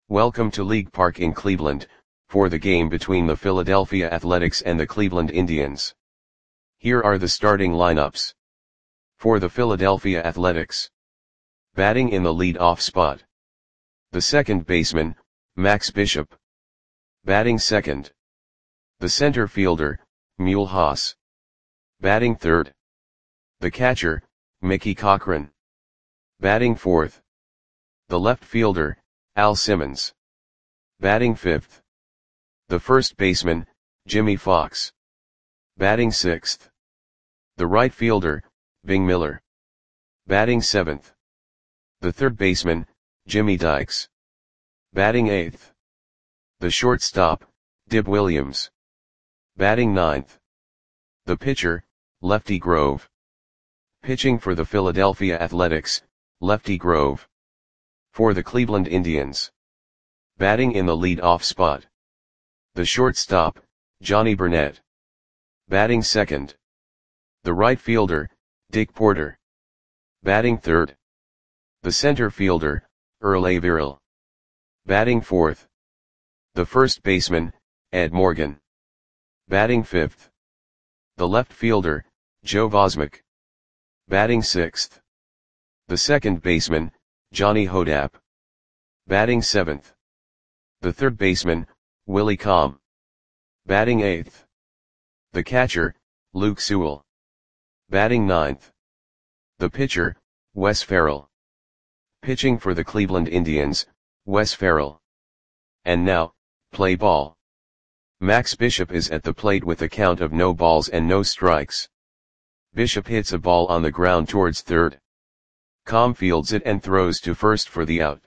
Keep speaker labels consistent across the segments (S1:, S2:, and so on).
S1: Welcome to League Park in Cleveland, for the game between the Philadelphia Athletics and the Cleveland Indians. Here are the starting lineups. For the Philadelphia Athletics. Batting in the lead-off spot. The second baseman, Max Bishop. Batting second. The center fielder, Mule Haas. Batting third. The catcher, Mickey Cochrane. Batting fourth. The left fielder, Al Simmons. Batting fifth. The first baseman, Jimmie Foxx. Batting sixth. The right fielder, Bing Miller. Batting seventh. The third baseman, Jimmy Dykes. Batting eighth. The shortstop, Dib Williams. Batting ninth. The pitcher, Lefty Grove. Pitching for the Philadelphia Athletics, Lefty Grove. For the Cleveland Indians. Batting in the lead-off spot. The shortstop, Johnny Burnett. Batting second. The right fielder, Dick Porter. Batting third. The center fielder, Earl Averill. Batting fourth. The first baseman, Ed Morgan. Batting fifth. The left fielder, Joe Vosmick. Batting sixth. The second baseman, Johnny Hodap. Batting seventh. The third baseman, Willie Comm. Batting eighth. The catcher, Luke Sewell. Batting ninth. The pitcher, Wes Ferrell. Pitching for the Cleveland Indians, Wes Ferrell. And now, play ball. Max Bishop is at the plate with a count of no balls and no strikes. Bishop hits a ball on the ground towards third. Comm fields it and throws to first for the out.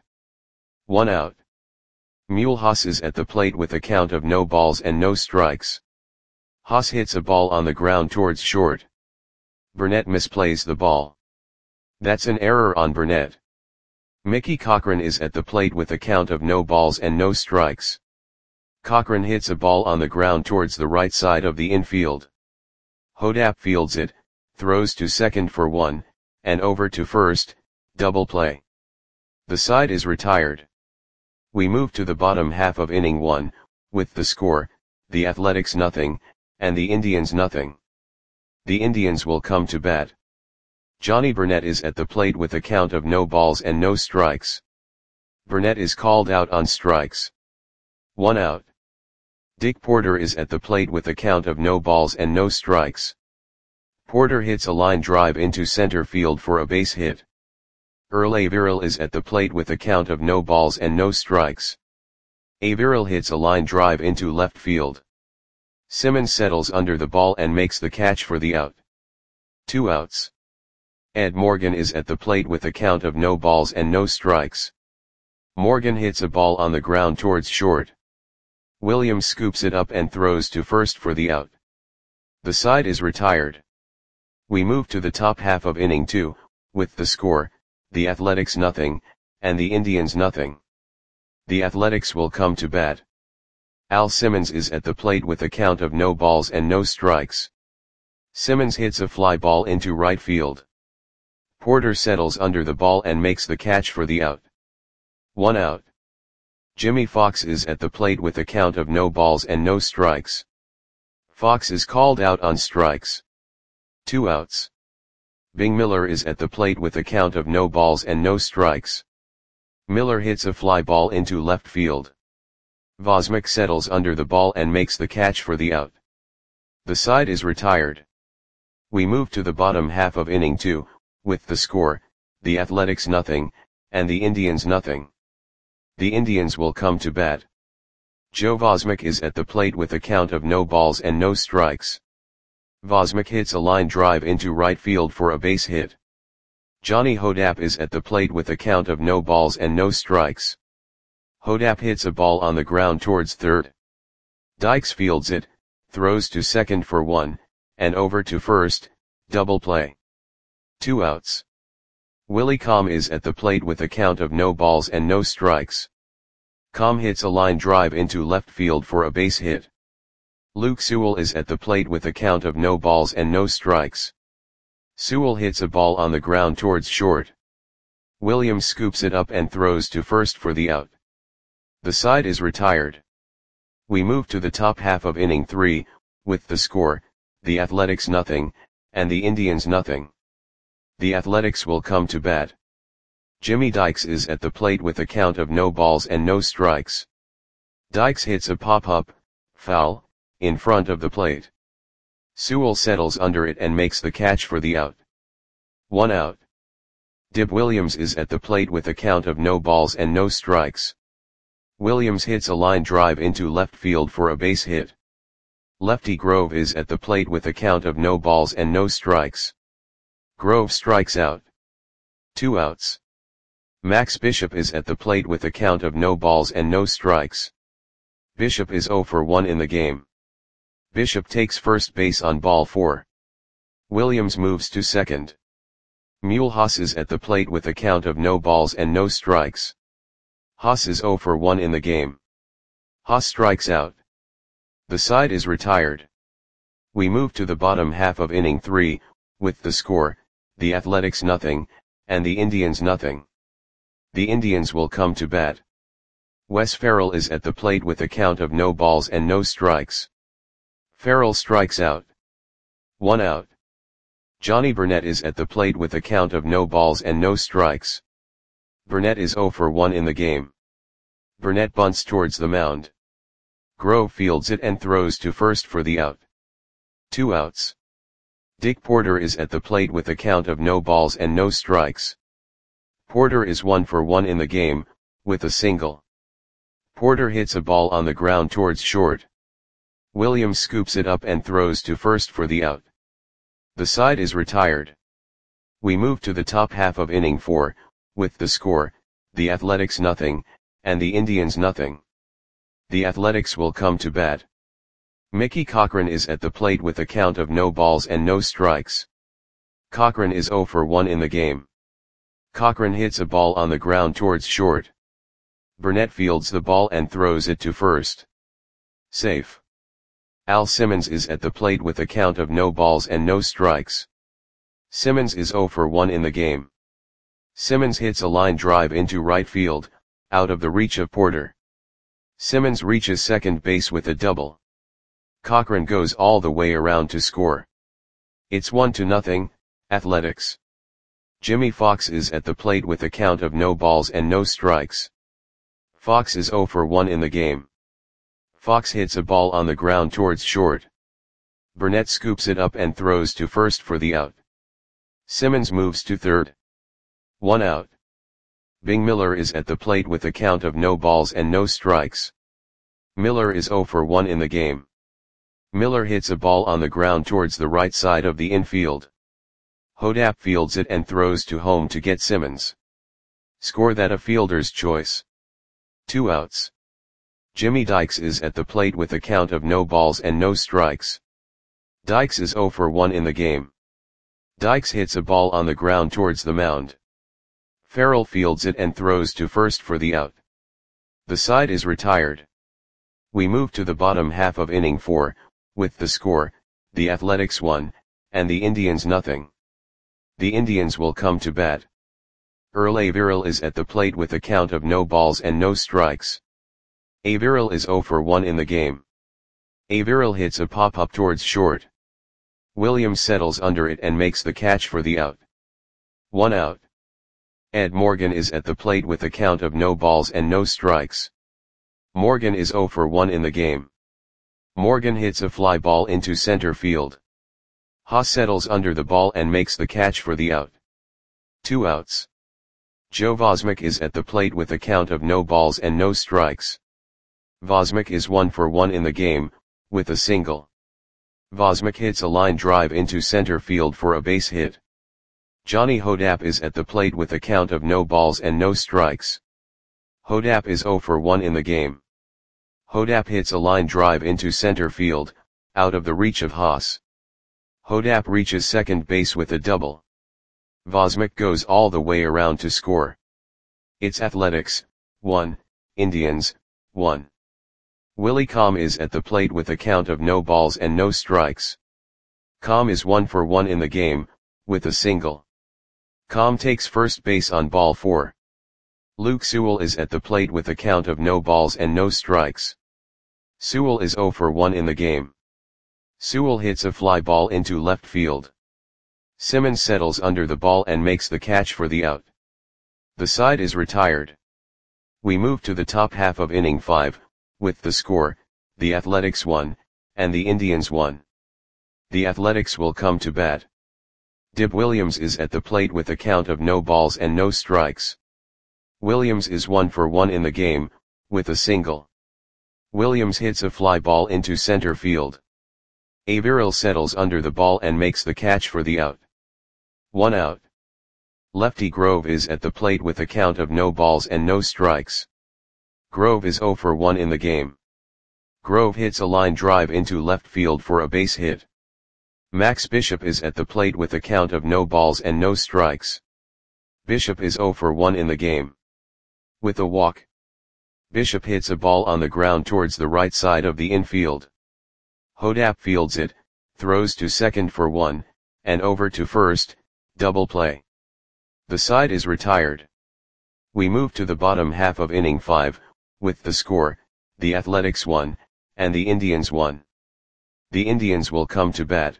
S1: 1 out. Mule Haas is at the plate with a count of no balls and no strikes. Haas hits a ball on the ground towards short. Burnett misplays the ball. That's an error on Burnett. Mickey Cochrane is at the plate with a count of no balls and no strikes. Cochrane hits a ball on the ground towards the right side of the infield. Hodap fields it, throws to second for 1, and over to first, double play. The side is retired. We move to the bottom half of inning 1, with the score, the Athletics 0, and the Indians 0. The Indians will come to bat. Johnny Burnett is at the plate with a count of no balls and no strikes. Burnett is called out on strikes. 1 out. Dick Porter is at the plate with a count of no balls and no strikes. Porter hits a line drive into center field for a base hit. Earl Averill is at the plate with a count of no balls and no strikes. Averill hits a line drive into left field. Simmons settles under the ball and makes the catch for the out. 2 outs. Ed Morgan is at the plate with a count of no balls and no strikes. Morgan hits a ball on the ground towards short. Williams scoops it up and throws to first for the out. The side is retired. We move to the top half of inning 2, with the score, the Athletics 0, and the Indians 0. The Athletics will come to bat. Al Simmons is at the plate with a count of no balls and no strikes. Simmons hits a fly ball into right field. Porter settles under the ball and makes the catch for the out. 1 out. Jimmie Foxx is at the plate with a count of no balls and no strikes. Foxx is called out on strikes. 2 outs. Bing Miller is at the plate with a count of no balls and no strikes. Miller hits a fly ball into left field. Vosmick settles under the ball and makes the catch for the out. The side is retired. We move to the bottom half of inning 2, with the score, the Athletics 0, and the Indians 0. The Indians will come to bat. Joe Vosmick is at the plate with a count of no balls and no strikes. Vosmick hits a line drive into right field for a base hit. Johnny Hodap is at the plate with a count of no balls and no strikes. Hodap hits a ball on the ground towards third. Dykes fields it, throws to second for 1, and over to first, double play. 2 outs. Willie Comm is at the plate with a count of no balls and no strikes. Comm hits a line drive into left field for a base hit. Luke Sewell is at the plate with a count of no balls and no strikes. Sewell hits a ball on the ground towards short. Williams scoops it up and throws to first for the out. The side is retired. We move to the top half of inning 3, with the score, the Athletics nothing, and the Indians nothing. The Athletics will come to bat. Jimmy Dykes is at the plate with a count of no balls and no strikes. Dykes hits a pop-up, foul, in front of the plate. Sewell settles under it and makes the catch for the out. 1 out. Dib Williams is at the plate with a count of no balls and no strikes. Williams hits a line drive into left field for a base hit. Lefty Grove is at the plate with a count of no balls and no strikes. Grove strikes out. 2 outs. Max Bishop is at the plate with a count of no balls and no strikes. Bishop is 0 for 1 in the game. Bishop takes first base on ball 4. Williams moves to second. Mulhouse is at the plate with a count of no balls and no strikes. Haas is 0 for 1 in the game. Haas strikes out. The side is retired. We move to the bottom half of inning 3, with the score, the Athletics nothing, and the Indians nothing. The Indians will come to bat. Wes Ferrell is at the plate with a count of no balls and no strikes. Ferrell strikes out. 1 out. Johnny Burnett is at the plate with a count of no balls and no strikes. Burnett is 0 for 1 in the game. Burnett bunts towards the mound. Grove fields it and throws to first for the out. 2 outs. Dick Porter is at the plate with a count of no balls and no strikes. Porter is 1 for 1 in the game, with a single. Porter hits a ball on the ground towards short. Williams scoops it up and throws to first for the out. The side is retired. We move to the top half of inning 4, with the score, the Athletics nothing, and the Indians nothing. The Athletics will come to bat. Mickey Cochran is at the plate with a count of no balls and no strikes. Cochran is 0 for 1 in the game. Cochran hits a ball on the ground towards short. Burnett fields the ball and throws it to first. Safe. Al Simmons is at the plate with a count of no balls and no strikes. Simmons is 0 for 1 in the game. Simmons hits a line drive into right field, out of the reach of Porter. Simmons reaches second base with a double. Cochran goes all the way around to score. It's 1-0, Athletics. Jimmy Fox is at the plate with a count of no balls and no strikes. Fox is 0 for 1 in the game. Fox hits a ball on the ground towards short. Burnett scoops it up and throws to first for the out. Simmons moves to third. 1 out. Bing Miller is at the plate with a count of no balls and no strikes. Miller is 0 for 1 in the game. Miller hits a ball on the ground towards the right side of the infield. Hodap fields it and throws to home to get Simmons. Score that a fielder's choice. 2 outs. Jimmy Dykes is at the plate with a count of no balls and no strikes. Dykes is 0 for 1 in the game. Dykes hits a ball on the ground towards the mound. Ferrell fields it and throws to first for the out. The side is retired. We move to the bottom half of inning 4, with the score, the Athletics 1, and the Indians nothing. The Indians will come to bat. Earl Averill is at the plate with a count of no balls and no strikes. Averill is 0 for 1 in the game. Averill hits a pop-up towards short. Williams settles under it and makes the catch for the out. 1 out. Ed Morgan is at the plate with a count of no balls and no strikes. Morgan is 0 for 1 in the game. Morgan hits a fly ball into center field. Haas settles under the ball and makes the catch for the out. 2 outs. Joe Vosmick is at the plate with a count of no balls and no strikes. Vosmick is 1 for 1 in the game, with a single. Vosmick hits a line drive into center field for a base hit. Johnny Hodap is at the plate with a count of no balls and no strikes. Hodap is 0 for 1 in the game. Hodap hits a line drive into center field, out of the reach of Haas. Hodap reaches second base with a double. Vosmick goes all the way around to score. It's Athletics, 1, Indians, 1. Willie Comm is at the plate with a count of no balls and no strikes. Comm is 1 for 1 in the game, with a single. Comm takes first base on ball 4. Luke Sewell is at the plate with a count of no balls and no strikes. Sewell is 0 for 1 in the game. Sewell hits a fly ball into left field. Simmons settles under the ball and makes the catch for the out. The side is retired. We move to the top half of inning 5, with the score, the Athletics 1, and the Indians 1. The Athletics will come to bat. Dib Williams is at the plate with a count of no balls and no strikes. Williams is 1 for 1 in the game, with a single. Williams hits a fly ball into center field. Averill settles under the ball and makes the catch for the out. 1 out. Lefty Grove is at the plate with a count of no balls and no strikes. Grove is 0 for 1 in the game. Grove hits a line drive into left field for a base hit. Max Bishop is at the plate with a count of no balls and no strikes. Bishop is 0 for 1 in the game. With a walk, Bishop hits a ball on the ground towards the right side of the infield. Hodap fields it, throws to second for 1, and over to first, double play. The side is retired. We move to the bottom half of inning 5, with the score, the Athletics 1, and the Indians 1. The Indians will come to bat.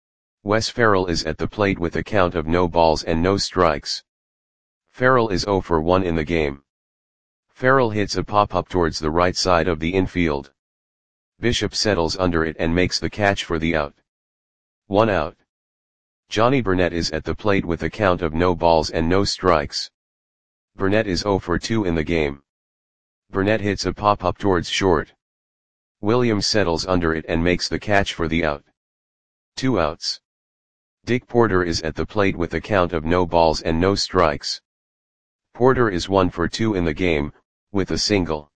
S1: Wes Ferrell is at the plate with a count of no balls and no strikes. Ferrell is 0 for 1 in the game. Ferrell hits a pop-up towards the right side of the infield. Bishop settles under it and makes the catch for the out. 1 out. Johnny Burnett is at the plate with a count of no balls and no strikes. Burnett is 0 for 2 in the game. Burnett hits a pop-up towards short. Williams settles under it and makes the catch for the out. 2 outs. Dick Porter is at the plate with a count of no balls and no strikes. Porter is 1 for 2 in the game, with a single.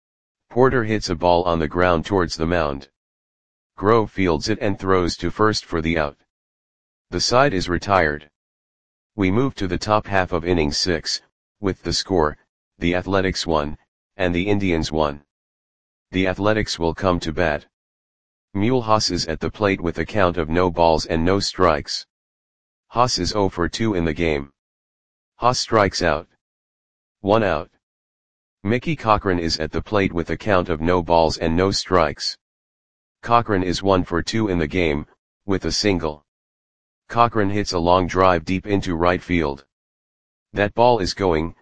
S1: Porter hits a ball on the ground towards the mound. Grove fields it and throws to first for the out. The side is retired. We move to the top half of inning 6, with the score, the Athletics 1, and the Indians 1. The Athletics will come to bat. Mule Haas is at the plate with a count of no balls and no strikes. Haas is 0 for 2 in the game. Haas strikes out. 1 out. Mickey Cochran is at the plate with a count of no balls and no strikes. Cochran is 1 for 2 in the game, with a single. Cochran hits a long drive deep into right field. That ball is gone.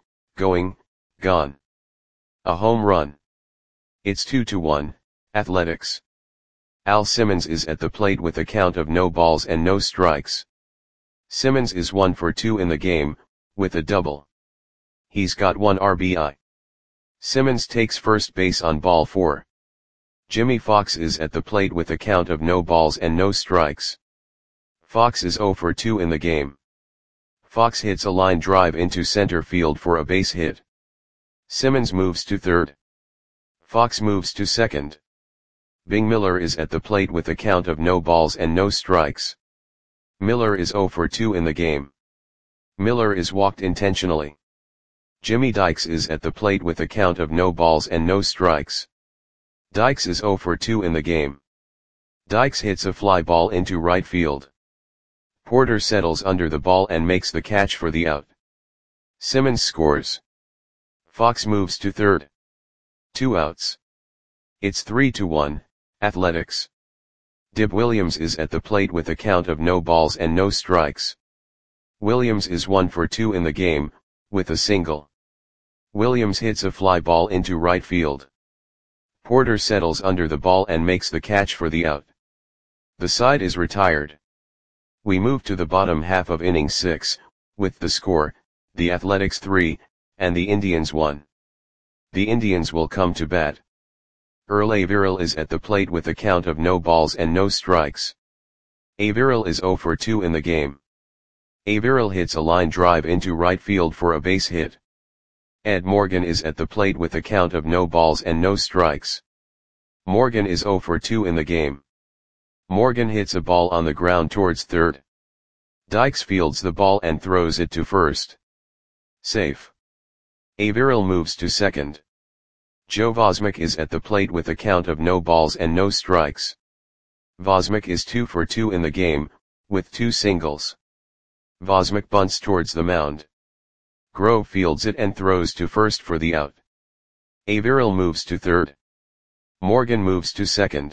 S1: A home run. It's 2-1, Athletics. Al Simmons is at the plate with a count of no balls and no strikes. Simmons is 1 for 2 in the game, with a double. He's got 1 RBI. Simmons takes first base on ball 4. Jimmy Fox is at the plate with a count of no balls and no strikes. Fox is 0 for 2 in the game. Fox hits a line drive into center field for a base hit. Simmons moves to third. Fox moves to second. Bing Miller is at the plate with a count of no balls and no strikes. Miller is 0 for 2 in the game. Miller is walked intentionally. Jimmy Dykes is at the plate with a count of no balls and no strikes. Dykes is 0 for 2 in the game. Dykes hits a fly ball into right field. Porter settles under the ball and makes the catch for the out. Simmons scores. Fox moves to third. 2 outs. It's 3-1, Athletics. Dib Williams is at the plate with a count of no balls and no strikes. Williams is 1 for 2 in the game, with a single. Williams hits a fly ball into right field. Porter settles under the ball and makes the catch for the out. The side is retired. We move to the bottom half of inning 6, with the score, the Athletics 3, and the Indians 1. The Indians will come to bat. Earl Averill is at the plate with a count of no balls and no strikes. Averill is 0 for 2 in the game. Averill hits a line drive into right field for a base hit. Ed Morgan is at the plate with a count of no balls and no strikes. Morgan is 0 for 2 in the game. Morgan hits a ball on the ground towards third. Dykes fields the ball and throws it to first. Safe. Averill moves to second. Joe Vosmick is at the plate with a count of no balls and no strikes. Vosmick is 2 for 2 in the game, with 2 singles. Vosmick bunts towards the mound. Grove fields it and throws to first for the out. Averill moves to third. Morgan moves to second.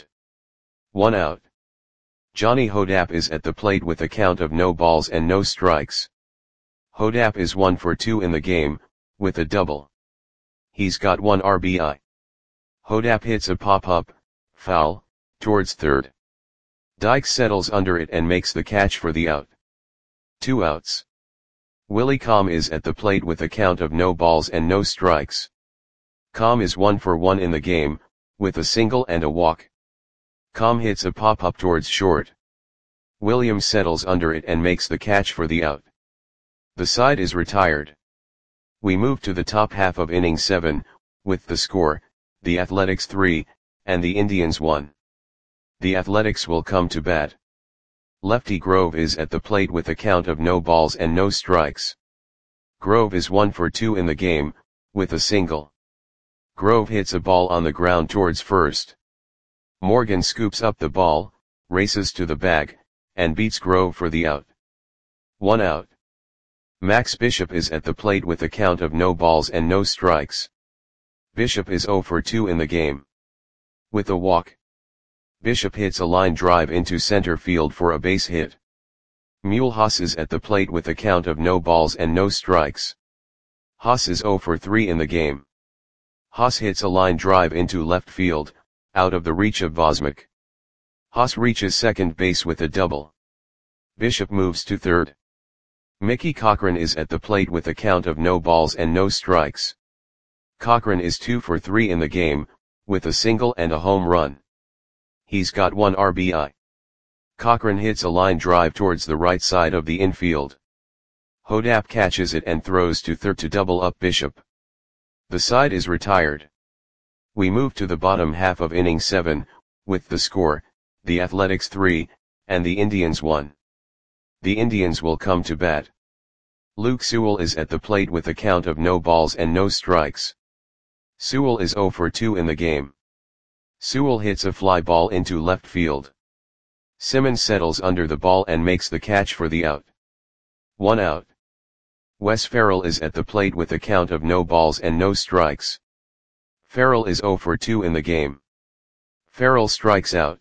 S1: 1 out. Johnny Hodapp is at the plate with a count of no balls and no strikes. Hodapp is 1 for 2 in the game, with a double. He's got 1 RBI. Hodapp hits a pop-up, foul, towards third. Dykes settles under it and makes the catch for the out. 2 outs. Willie Comm is at the plate with a count of no balls and no strikes. Comm is 1 for 1 in the game, with a single and a walk. Comm hits a pop-up towards short. Williams settles under it and makes the catch for the out. The side is retired. We move to the top half of inning 7, with the score, the Athletics 3, and the Indians 1. The Athletics will come to bat. Lefty Grove is at the plate with a count of no balls and no strikes. Grove is 1 for 2 in the game, with a single. Grove hits a ball on the ground towards first. Morgan scoops up the ball, races to the bag, and beats Grove for the out. 1 out. Max Bishop is at the plate with a count of no balls and no strikes. Bishop is 0 for 2 in the game. With a walk. Bishop hits a line drive into center field for a base hit. Mule Haas is at the plate with a count of no balls and no strikes. Haas is 0 for 3 in the game. Haas hits a line drive into left field, out of the reach of Bosmic. Haas reaches second base with a double. Bishop moves to third. Mickey Cochran is at the plate with a count of no balls and no strikes. Cochran is 2 for 3 in the game, with a single and a home run. He's got 1 RBI. Cochran hits a line drive towards the right side of the infield. Hodapp catches it and throws to third to double up Bishop. The side is retired. We move to the bottom half of inning 7, with the score, the Athletics 3, and the Indians 1. The Indians will come to bat. Luke Sewell is at the plate with a count of no balls and no strikes. Sewell is 0 for 2 in the game. Sewell hits a fly ball into left field. Simmons settles under the ball and makes the catch for the out. 1 out. Wes Farrell is at the plate with a count of no balls and no strikes. Farrell is 0 for 2 in the game. Farrell strikes out.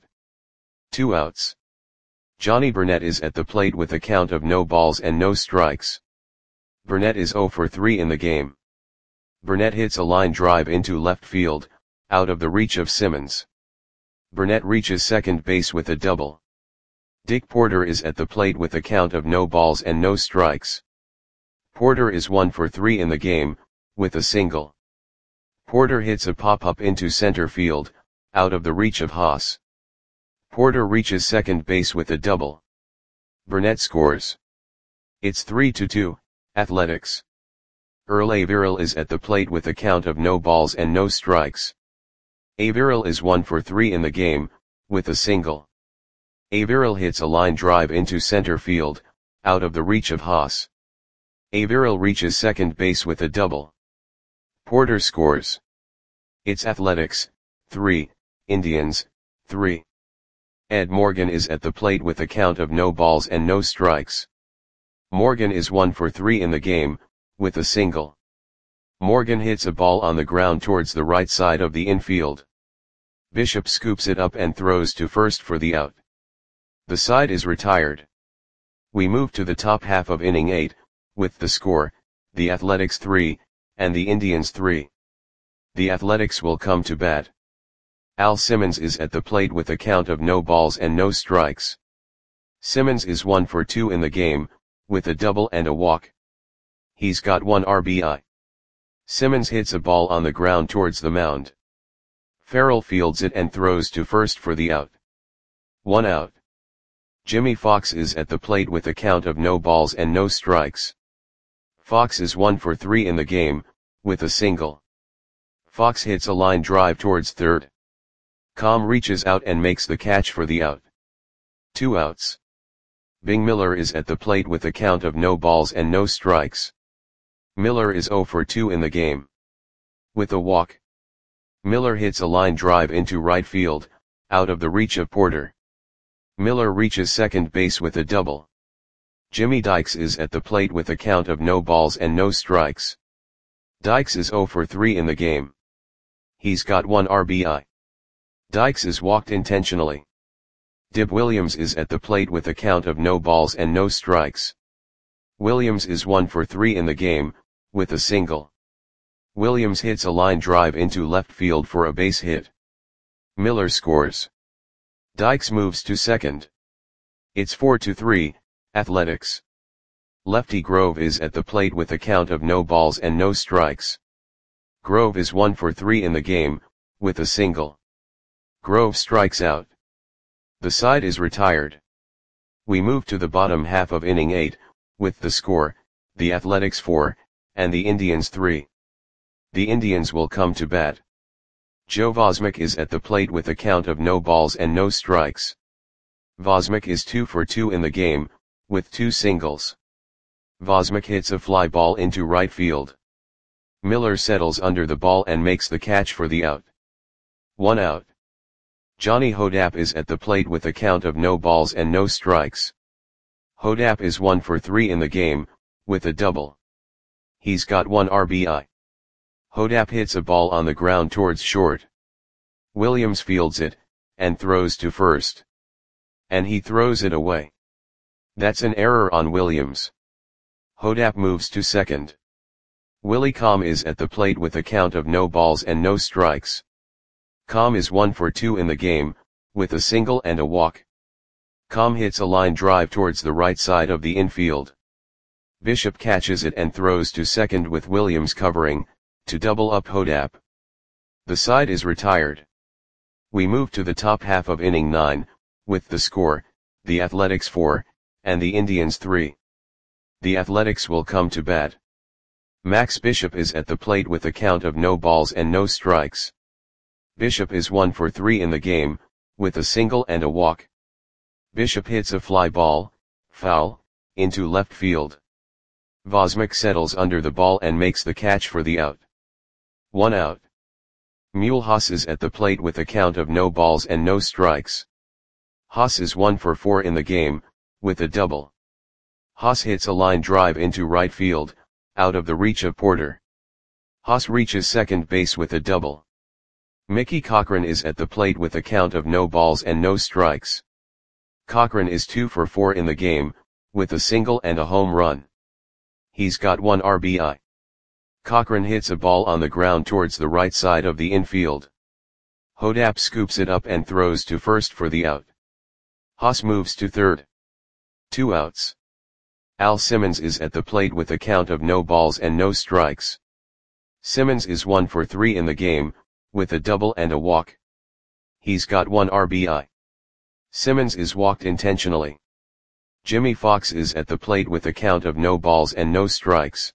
S1: 2 outs. Johnny Burnett is at the plate with a count of no balls and no strikes. Burnett is 0 for 3 in the game. Burnett hits a line drive into left field, out of the reach of Simmons. Burnett reaches second base with a double. Dick Porter is at the plate with a count of no balls and no strikes. Porter is 1 for 3 in the game, with a single. Porter hits a pop-up into center field, out of the reach of Haas. Porter reaches second base with a double. Burnett scores. It's 3-2, Athletics. Earl Averill is at the plate with a count of no balls and no strikes. Averill is 1 for 3 in the game, with a single. Averill hits a line drive into center field, out of the reach of Haas. Averill reaches second base with a double. Porter scores. It's Athletics, 3, Indians, 3. Ed Morgan is at the plate with a count of no balls and no strikes. Morgan is 1 for 3 in the game, with a single. Morgan hits a ball on the ground towards the right side of the infield. Bishop scoops it up and throws to first for the out. The side is retired. We move to the top half of inning 8, with the score, the Athletics 3, and the Indians 3. The Athletics will come to bat. Al Simmons is at the plate with a count of no balls and no strikes. Simmons is 1 for 2 in the game, with a double and a walk. He's got 1 RBI. Simmons hits a ball on the ground towards the mound. Farrell fields it and throws to first for the out. 1 out. Jimmy Fox is at the plate with a count of no balls and no strikes. Fox is 1 for 3 in the game, with a single. Fox hits a line drive towards third. Comm reaches out and makes the catch for the out. 2 outs. Bing Miller is at the plate with a count of no balls and no strikes. Miller is 0 for 2 in the game. With a walk. Miller hits a line drive into right field, out of the reach of Porter. Miller reaches second base with a double. Jimmy Dykes is at the plate with a count of no balls and no strikes. Dykes is 0 for 3 in the game. He's got 1 RBI. Dykes is walked intentionally. Dib Williams is at the plate with a count of no balls and no strikes. Williams is 1 for 3 in the game, with a single. Williams hits a line drive into left field for a base hit. Miller scores. Dykes moves to second. It's 4-3, Athletics. Lefty Grove is at the plate with a count of no balls and no strikes. Grove is 1 for 3 in the game, with a single. Grove strikes out. The side is retired. We move to the bottom half of inning 8, with the score, the Athletics 4, and the Indians 3. The Indians will come to bat. Joe Vosmick is at the plate with a count of no balls and no strikes. Vosmick is 2 for 2 in the game, with 2 singles. Vosmick hits a fly ball into right field. Miller settles under the ball and makes the catch for the out. 1 out. Johnny Hodapp is at the plate with a count of no balls and no strikes. Hodapp is 1 for 3 in the game, with a double. He's got 1 RBI. Hodapp hits a ball on the ground towards short. Williams fields it, and throws to first. And he throws it away. That's an error on Williams. Hodapp moves to second. Willie Comm is at the plate with a count of no balls and no strikes. Comm is 1 for 2 in the game, with a single and a walk. Comm hits a line drive towards the right side of the infield. Bishop catches it and throws to second with Williams covering, to double up Hodapp. The side is retired. We move to the top half of inning 9, with the score, the Athletics 4, and the Indians 3. The Athletics will come to bat. Max Bishop is at the plate with a count of no balls and no strikes. Bishop is 1 for 3 in the game, with a single and a walk. Bishop hits a fly ball, foul, into left field. Vosmick settles under the ball and makes the catch for the out. 1 out. Mule Haas is at the plate with a count of no balls and no strikes. Haas is 1 for 4 in the game, with a double. Haas hits a line drive into right field, out of the reach of Porter. Haas reaches second base with a double. Mickey Cochran is at the plate with a count of no balls and no strikes. Cochran is 2 for 4 in the game, with a single and a home run. He's got 1 RBI. Cochran hits a ball on the ground towards the right side of the infield. Hodapp scoops it up and throws to first for the out. Haas moves to third. 2 outs. Al Simmons is at the plate with a count of no balls and no strikes. Simmons is 1 for 3 in the game, with a double and a walk. He's got 1 RBI. Simmons is walked intentionally. Jimmy Fox is at the plate with a count of no balls and no strikes.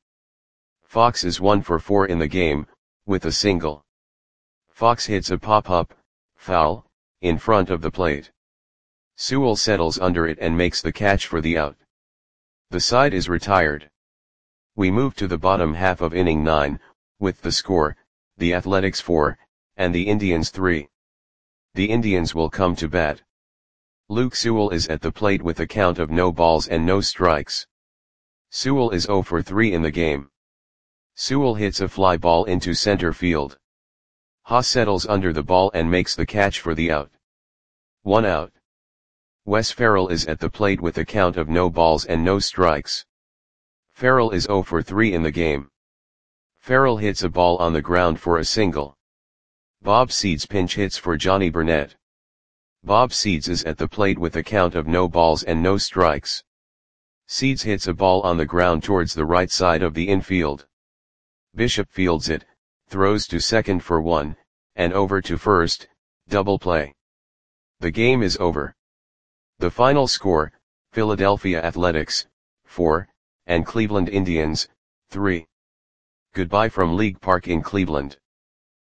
S1: Fox is 1 for 4 in the game, with a single. Fox hits a pop-up, foul, in front of the plate. Sewell settles under it and makes the catch for the out. The side is retired. We move to the bottom half of inning 9, with the score, the Athletics 4, and the Indians 3. The Indians will come to bat. Luke Sewell is at the plate with a count of no balls and no strikes. Sewell is 0 for 3 in the game. Sewell hits a fly ball into center field. Haas settles under the ball and makes the catch for the out. 1 out. Wes Farrell is at the plate with a count of no balls and no strikes. Farrell is 0 for 3 in the game. Farrell hits a ball on the ground for a single. Bob Seeds pinch hits for Johnny Burnett. Bob Seeds is at the plate with a count of no balls and no strikes. Seeds hits a ball on the ground towards the right side of the infield. Bishop fields it, throws to second for 1, and over to first, double play. The game is over. The final score, Philadelphia Athletics, 4, and Cleveland Indians, 3. Goodbye from League Park in Cleveland.